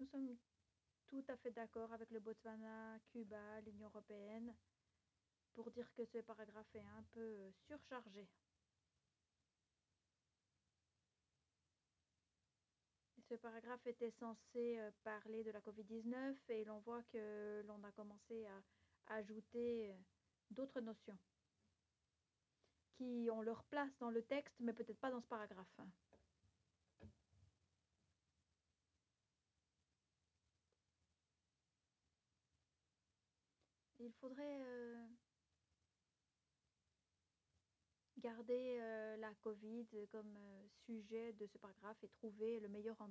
sommes tout à fait d'accord avec le Botswana, Cuba, l'Union européenne, pour dire que ce paragraphe est un peu surchargé. Ce paragraphe était censé parler de la Covid-19 et l'on voit que l'on a commencé à ajouter d'autres notions qui ont leur place dans le texte, mais peut-être pas dans ce paragraphe. Il faudrait garder la Covid comme sujet de ce paragraphe et trouver le meilleur endroit